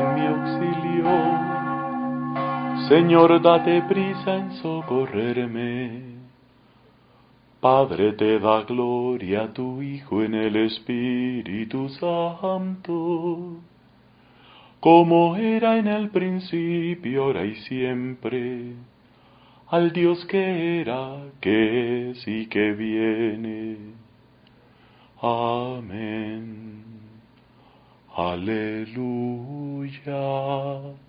en mi auxilio. Señor, date prisa en socorrerme. Padre, te da gloria a tu Hijo en el Espíritu Santo, como era en el principio, ahora y siempre, al Dios que era, que es y que viene. Amén. Aleluya.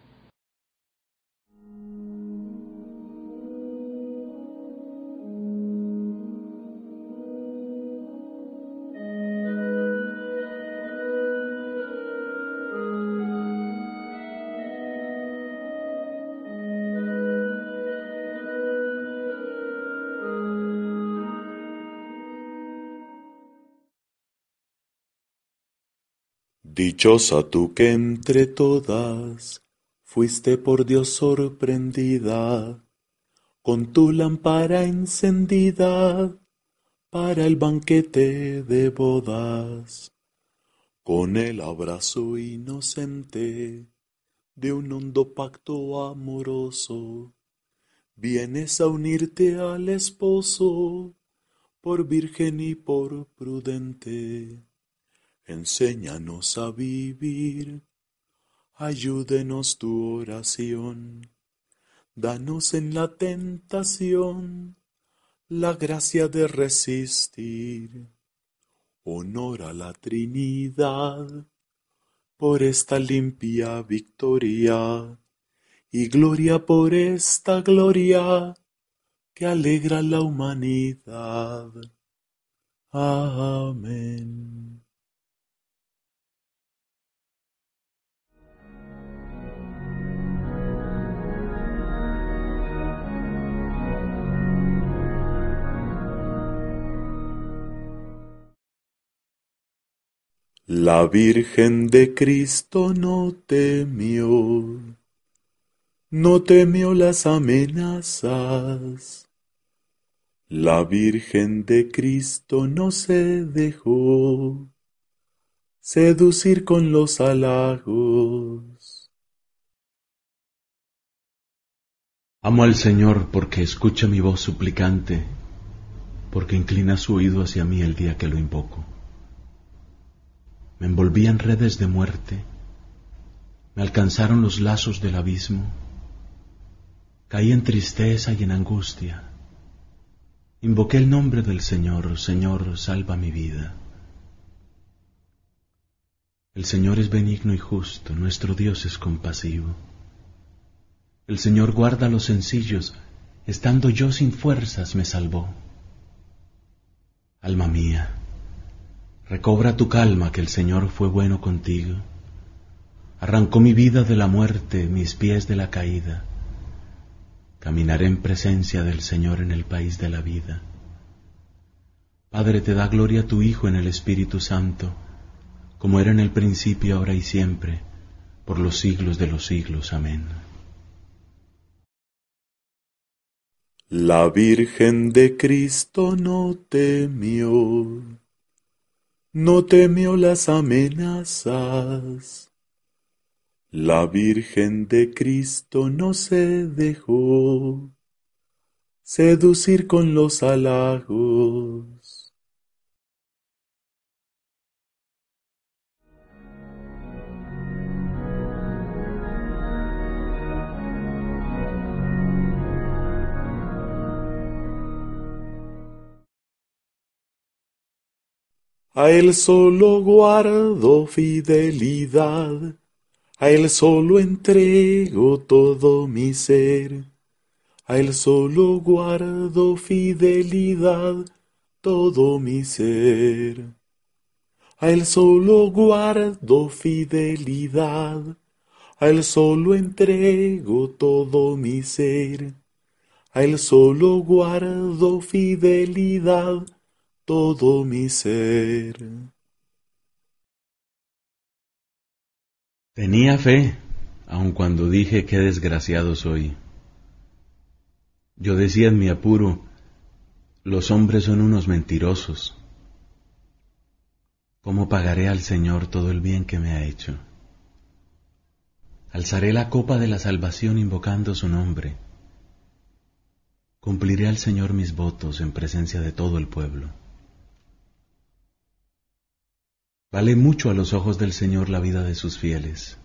Dichosa tú que entre todas fuiste por Dios sorprendida, con tu lámpara encendida para el banquete de bodas, con el abrazo inocente de un hondo pacto amoroso, vienes a unirte al esposo por virgen y por prudente. Enséñanos a vivir, ayúdenos tu oración, danos en la tentación la gracia de resistir. Honor a la Trinidad por esta limpia victoria, y gloria por esta gloria que alegra la humanidad. Amén. La Virgen de Cristo no temió las amenazas. La Virgen de Cristo no se dejó seducir con los halagos. Amo al Señor porque escucha mi voz suplicante, porque inclina su oído hacia mí el día que lo invoco. Me envolví en redes de muerte, me alcanzaron los lazos del abismo, caí en tristeza y en angustia. Invoqué el nombre del Señor, Señor, salva mi vida. El Señor es benigno y justo, nuestro Dios es compasivo. El Señor guarda a los sencillos, estando yo sin fuerzas me salvó. Alma mía, recobra tu calma, que el Señor fue bueno contigo. Arrancó mi vida de la muerte, mis pies de la caída. Caminaré en presencia del Señor en el país de la vida. Padre, te da gloria a tu Hijo en el Espíritu Santo, como era en el principio, ahora y siempre, por los siglos de los siglos. Amén. La Virgen de Cristo no temió las amenazas. La Virgen de Cristo no se dejó seducir con los halagos. A Él solo guardo fidelidad, a Él solo entrego todo mi ser, a Él solo guardo fidelidad, todo mi ser. A Él solo guardo fidelidad, a Él solo entrego todo mi ser, a Él solo guardo fidelidad, todo mi ser. Tenía fe, aun cuando dije qué desgraciado soy. Yo decía en mi apuro, los hombres son unos mentirosos. ¿Cómo pagaré al Señor todo el bien que me ha hecho? Alzaré la copa de la salvación invocando su nombre. Cumpliré al Señor mis votos en presencia de todo el pueblo. Vale mucho a los ojos del Señor la vida de sus fieles.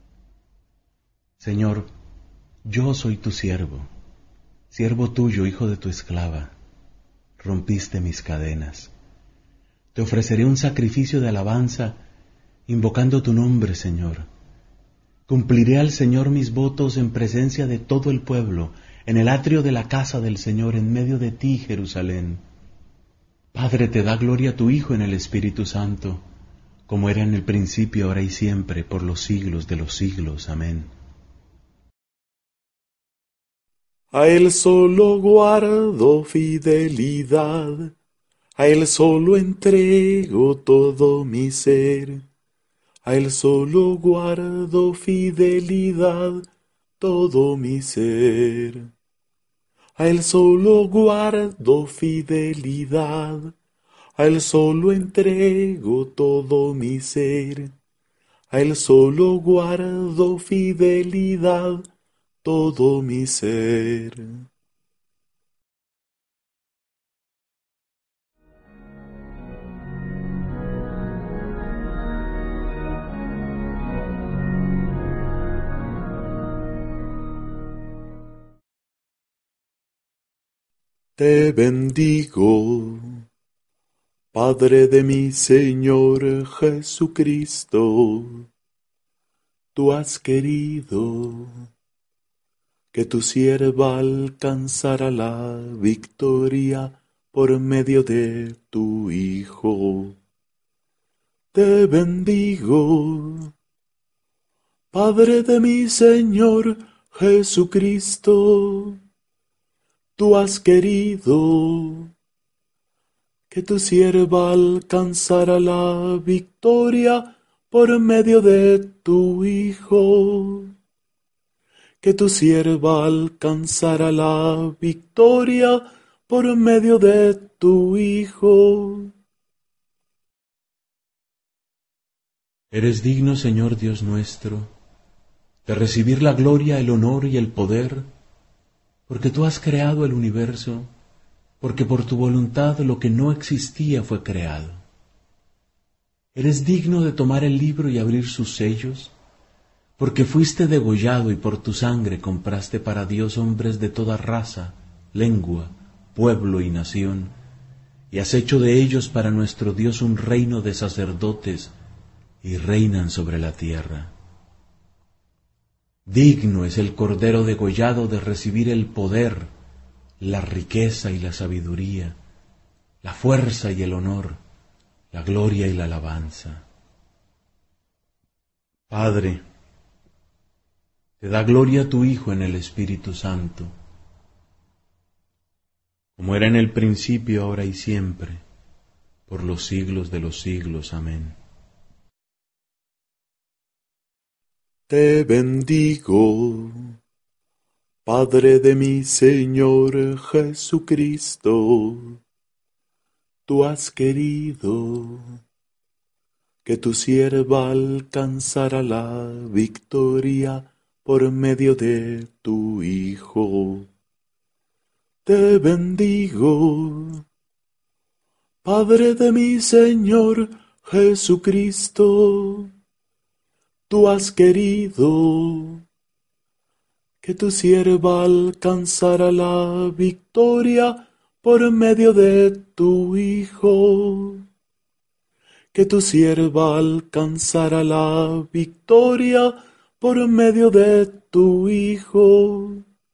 Señor, yo soy tu siervo, siervo tuyo, hijo de tu esclava. Rompiste mis cadenas. Te ofreceré un sacrificio de alabanza, invocando tu nombre, Señor. Cumpliré al Señor mis votos en presencia de todo el pueblo, en el atrio de la casa del Señor, en medio de ti, Jerusalén. Padre, te da gloria a tu Hijo en el Espíritu Santo, como era en el principio, ahora y siempre, por los siglos de los siglos. Amén. A Él solo guardo fidelidad, a Él solo entrego todo mi ser. A Él solo guardo fidelidad, todo mi ser. A Él solo guardo fidelidad, a Él solo entrego todo mi ser. A Él solo guardo fidelidad, todo mi ser. Te bendigo, Padre de mi Señor Jesucristo. Tú has querido que tu sierva alcanzara la victoria por medio de tu Hijo. Te bendigo, Padre de mi Señor Jesucristo. Tú has querido que tu sierva alcanzara la victoria por medio de tu Hijo. Que tu sierva alcanzara la victoria por medio de tu Hijo. Eres digno, Señor Dios nuestro, de recibir la gloria, el honor y el poder, porque tú has creado el universo, porque por tu voluntad lo que no existía fue creado. Eres digno de tomar el libro y abrir sus sellos, porque fuiste degollado y por tu sangre compraste para Dios hombres de toda raza, lengua, pueblo y nación, y has hecho de ellos para nuestro Dios un reino de sacerdotes, y reinan sobre la tierra. Digno es el Cordero degollado de recibir el poder, la riqueza y la sabiduría, la fuerza y el honor, la gloria y la alabanza. Padre, te da gloria a tu Hijo en el Espíritu Santo, como era en el principio, ahora y siempre, por los siglos de los siglos. Amén. Te bendigo, Padre de mi Señor Jesucristo. Tú has querido que tu sierva alcanzara la victoria por medio de tu Hijo. Te bendigo, Padre de mi Señor Jesucristo. Tú has querido que tu sierva alcanzara la victoria por medio de tu Hijo. Que tu sierva alcanzara la victoria por medio de tu Hijo.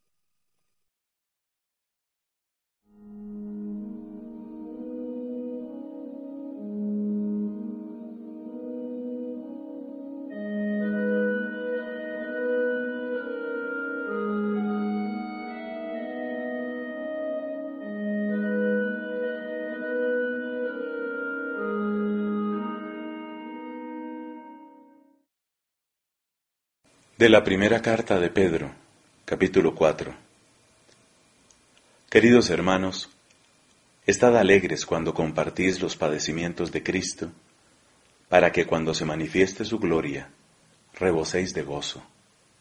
De la primera carta de Pedro, capítulo 4. Queridos hermanos, estad alegres cuando compartís los padecimientos de Cristo, para que cuando se manifieste su gloria, reboséis de gozo.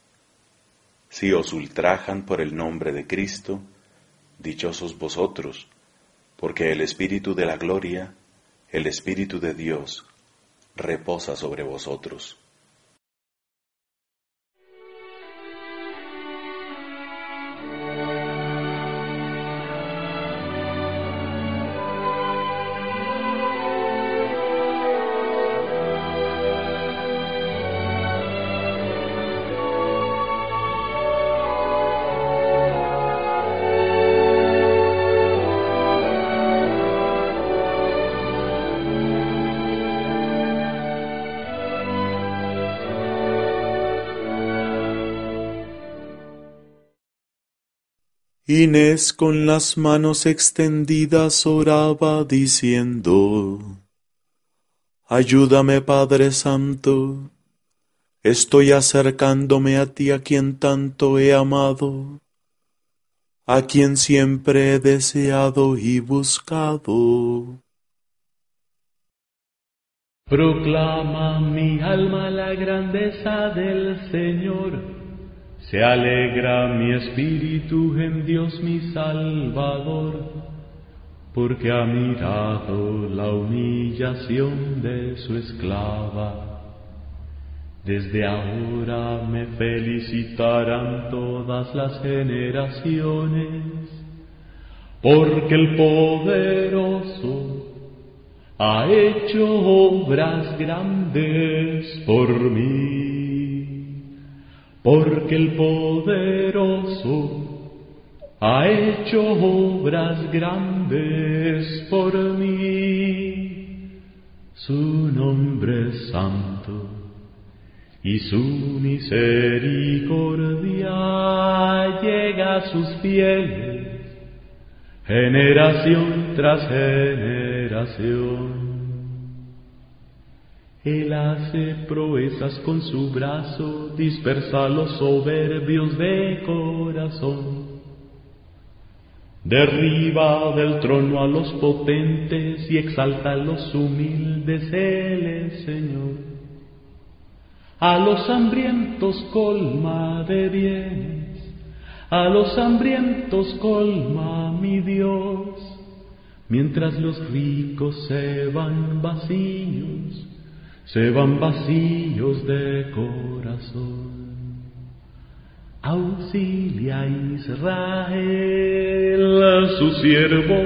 Si os ultrajan por el nombre de Cristo, dichosos vosotros, porque el Espíritu de la gloria, el Espíritu de Dios, reposa sobre vosotros. Inés con las manos extendidas oraba diciendo: Ayúdame, Padre Santo, estoy acercándome a ti, a quien tanto he amado, a quien siempre he deseado y buscado. Proclama mi alma la grandeza del Señor. Se alegra mi espíritu en Dios mi Salvador, porque ha mirado la humillación de su esclava. Desde ahora me felicitarán todas las generaciones, porque el poderoso ha hecho obras grandes por mí. Porque el poderoso ha hecho obras grandes por mí. Su nombre es santo y su misericordia llega a sus fieles, generación tras generación. Él hace proezas con su brazo, dispersa a los soberbios de corazón. Derriba del trono a los potentes y exalta a los humildes, Él es Señor. A los hambrientos colma de bienes, a los hambrientos colma mi Dios, mientras los ricos se van vacíos de corazón. Auxilia a Israel, su siervo,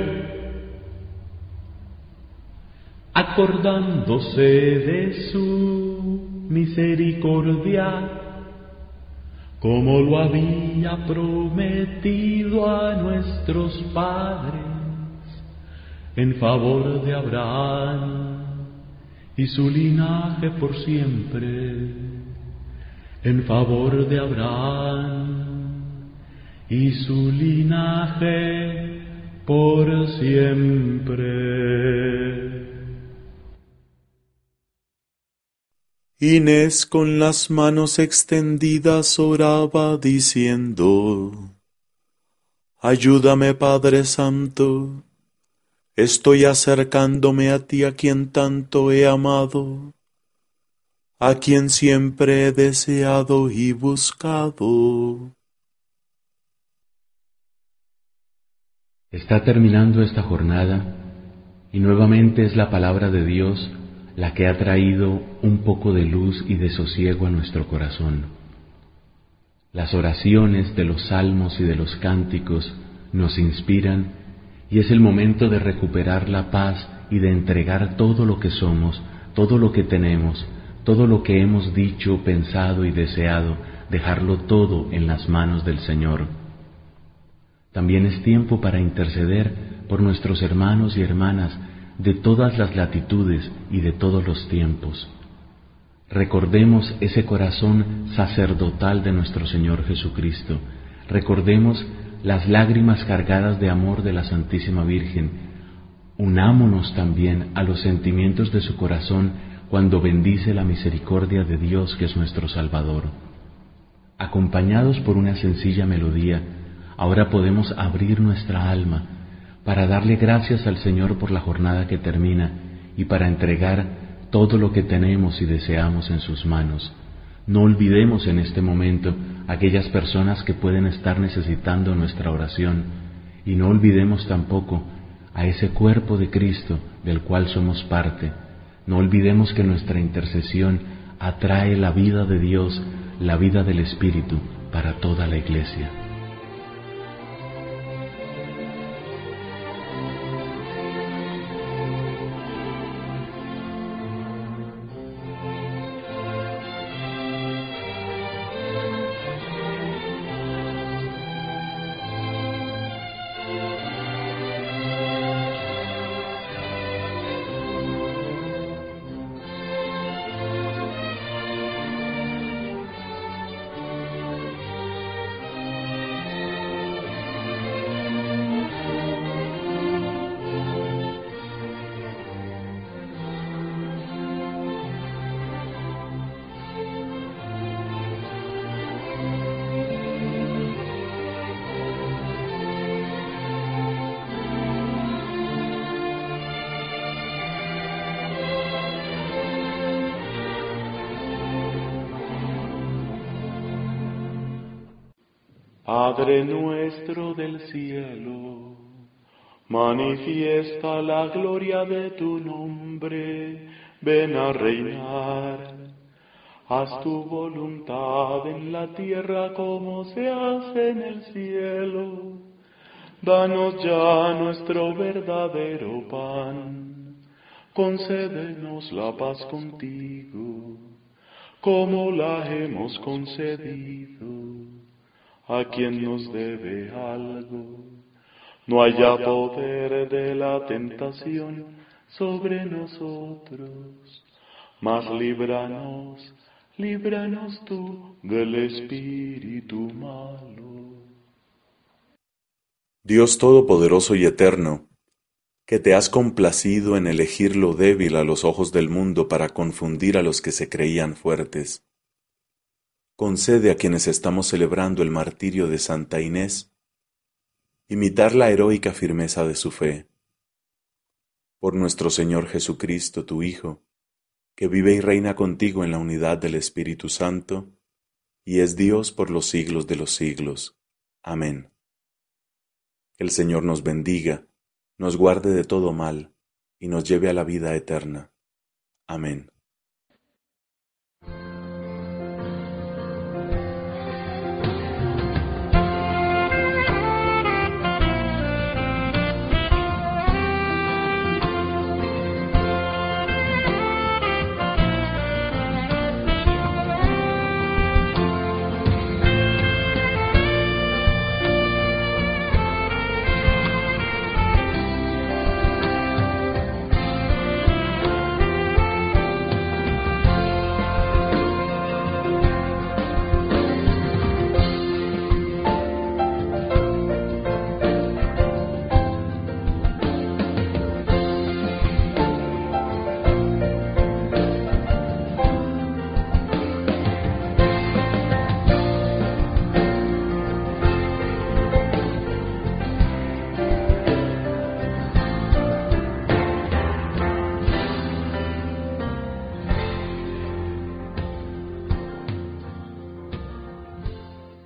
acordándose de su misericordia, como lo había prometido a nuestros padres, en favor de Abraham y su linaje por siempre, en favor de Abraham y su linaje por siempre. Inés con las manos extendidas oraba diciendo: Ayúdame, Padre Santo, estoy acercándome a ti, a quien tanto he amado, a quien siempre he deseado y buscado. Está terminando esta jornada y nuevamente es la palabra de Dios la que ha traído un poco de luz y de sosiego a nuestro corazón. Las oraciones de los salmos y de los cánticos nos inspiran y es el momento de recuperar la paz y de entregar todo lo que somos, todo lo que tenemos, todo lo que hemos dicho, pensado y deseado, dejarlo todo en las manos del Señor. También es tiempo para interceder por nuestros hermanos y hermanas de todas las latitudes y de todos los tiempos. Recordemos ese corazón sacerdotal de nuestro Señor Jesucristo. Recordemos las lágrimas cargadas de amor de la Santísima Virgen. Unámonos también a los sentimientos de su corazón cuando bendice la misericordia de Dios, que es nuestro Salvador. Acompañados por una sencilla melodía, ahora podemos abrir nuestra alma para darle gracias al Señor por la jornada que termina y para entregar todo lo que tenemos y deseamos en sus manos. No olvidemos en este momento aquellas personas que pueden estar necesitando nuestra oración y no olvidemos tampoco a ese cuerpo de Cristo del cual somos parte. No olvidemos que nuestra intercesión atrae la vida de Dios, la vida del Espíritu para toda la Iglesia. Padre nuestro del cielo, manifiesta la gloria de tu nombre, ven a reinar. Haz tu voluntad en la tierra como se hace en el cielo. Danos ya nuestro verdadero pan, concédenos la paz contigo, como la hemos concedido a quien nos debe algo. No haya poder de la tentación sobre nosotros, mas líbranos tú del espíritu malo. Dios Todopoderoso y Eterno, que te has complacido en elegir lo débil a los ojos del mundo para confundir a los que se creían fuertes, concede a quienes estamos celebrando el martirio de Santa Inés imitar la heroica firmeza de su fe. Por nuestro Señor Jesucristo, tu Hijo, que vive y reina contigo en la unidad del Espíritu Santo, y es Dios por los siglos de los siglos. Amén. El Señor nos bendiga, nos guarde de todo mal, y nos lleve a la vida eterna. Amén.